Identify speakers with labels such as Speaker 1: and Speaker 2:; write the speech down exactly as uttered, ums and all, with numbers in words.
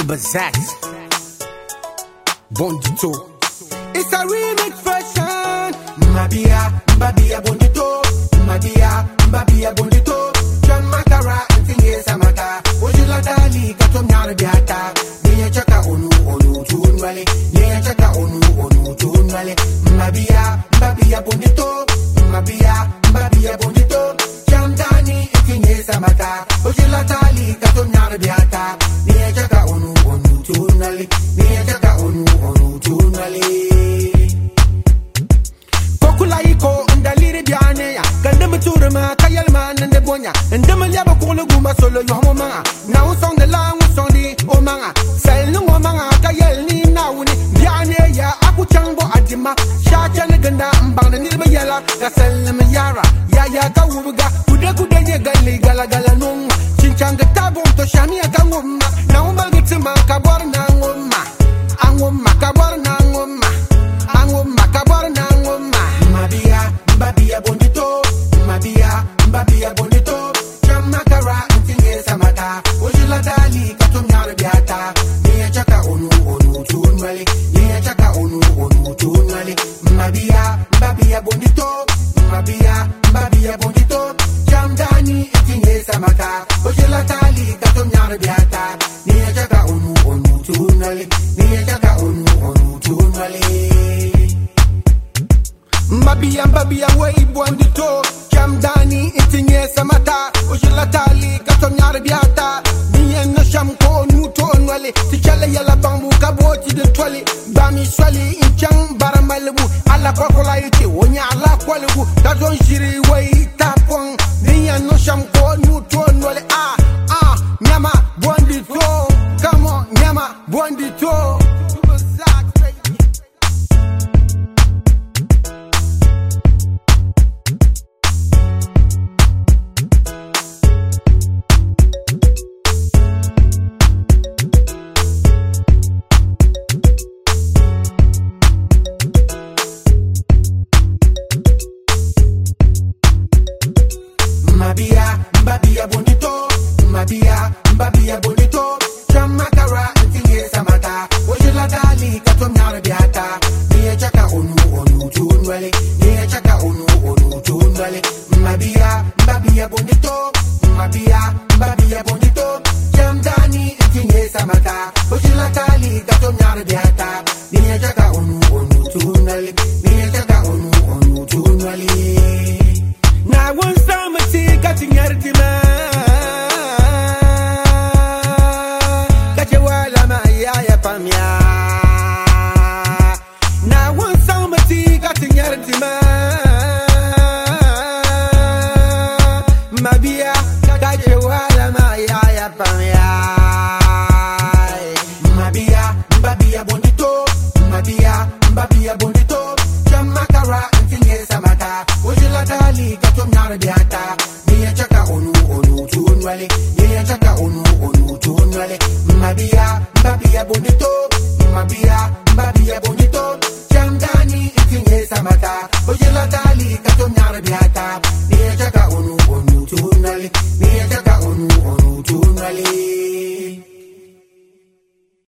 Speaker 1: Ambazat Bondito. It's a remix version. Mabia, Mbabia Bondito. Mabia, Mbabia Bondito. John Makara, Infinye Samata. Ojula Dali, Katom Yarabiata. Nia Chaka Onu, Onu, Tunwale. Nia Chaka Onu, Onu, Tunwale. Mabia, Mbabia Bondito. Mabia, Mbabia Bondito. John Dani, Infinye Samata. Ojula Dali, Katom Yarabiata. Nia Chaka Onu, Onu, Tunwale. Nia Chaka Onu, Onu, Tunwale. Kokulaiko, Ndaliri Biane, Kandam Turma, Kayalman, and the Bonya, and Demalia Guma Solo Yomanga. Now song the long song the Omanga, Sailung Omanga, Kayelni, now Biane, Ya, Akuchango Adima, Shachanaganda, Mbang, Nilmayala, Gaselam Yara, Yaya Kawuga, Kudakude Gali, Galagala Nung, Chinchanga Tabo, Toshania Kanguma, now Malgitima, Kabarna Ngoma, Angoma, Kabarna Ngoma, Angoma, Kabarna Ngoma. Mabia, Mbabia Bondito, Mabia, Mbabia Bondito, Jamakara, Infinye Samata, Ojula Dali, Katom Yarabiata, Nia Chaka Onu, Onu, Tunwale, Nia Chaka Onu, Onu, Tunwale, Mabia, Mbabia Bondito, Mabia, Mbabia Bondito, Jam Dani, Infinye Samata, Ojula Dali, Katom Yarabiata, Nia Chaka Onu, Onu, Tunwale, Nia Chaka Onu, Onu, Tunwale. Mabia Mbabia way Bondito, Jam Dani, Infinye Samata, Ojula Dali, Katom Yarabiata, Nia no Shamko, Nuto Nwale, Tichala Yala Bambu, Kaboti de Twali, Bami Swali, Inchang, Baramalabu, Ala Kokola Iti, Wonya Ala Kwalabu, Tazon Shiri way Tapong, Nia no Shamko, Nuto Nwale, ah, ah, Nyama, Bondito, come on, Nyama, Bondito. Mabia, Mbabia Bondito, Mabia, Mbabia Bondito, Jamakara, Infinye Samata, Ojula Dali, Katom Yarabiata, Nia Chaka Onu, Onu, Tunwale, Nia Chaka Onu, Onu, Tunwale, Mabia, Mbabia Bondito, Mabia, Mbabia Bondito, Jam Dani, Infinye Samata, Ojula Dali, Katom Yarabiata, Nia Chaka Onu, Onu, Tunwale, Nia Chaka Onu, Onu, Tunwale. Now one summer tea, catching your demand. Catch a while, I'm a yaya pamia. Now one summer tea, catching your demand. Mabia, catch a while, I'm a yaya pamia. Mabia, Mbabia Bondito, Mabia, Mbabia Bondito, Jamakara, Infinye Samata, Ojula Dali, Katom Yarabiata.